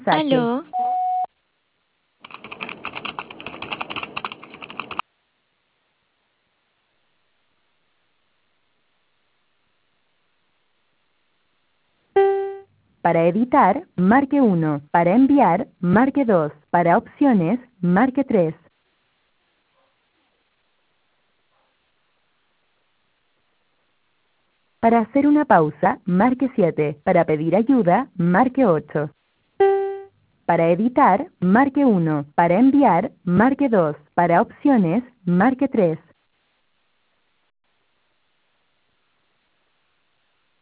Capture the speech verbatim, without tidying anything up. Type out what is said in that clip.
mensaje. Aló. Para editar, marque uno. Para enviar, marque dos. Para opciones, marque tres. Para hacer una pausa, marque siete. Para pedir ayuda, marque ocho. Para editar, marque uno. Para enviar, marque dos. Para opciones, marque tres.